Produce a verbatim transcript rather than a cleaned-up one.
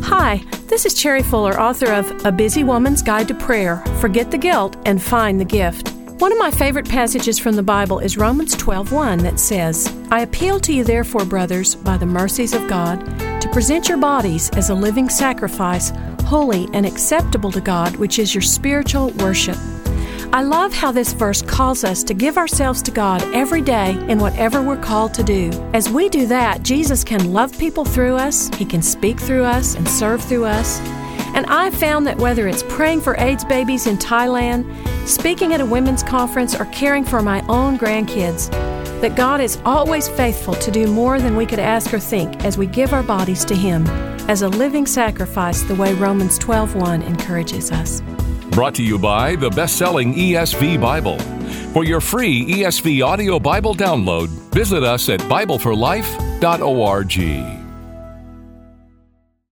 Hi, this is Cherry Fuller, author of A Busy Woman's Guide to Prayer, Forget the Guilt and Find the Gift. One of my favorite passages from the Bible is Romans twelve one that says, I appeal to you therefore, brothers, by the mercies of God, to present your bodies as a living sacrifice, holy and acceptable to God, which is your spiritual worship. I love how this verse calls us to give ourselves to God every day in whatever we're called to do. As we do that, Jesus can love people through us, He can speak through us and serve through us. And I've found that whether it's praying for AIDS babies in Thailand, speaking at a women's conference, or caring for my own grandkids, that God is always faithful to do more than we could ask or think as we give our bodies to Him as a living sacrifice, the way Romans twelve one encourages us. Brought to you by the best-selling E S V Bible. For your free E S V audio Bible download, visit us at bible for life dot org.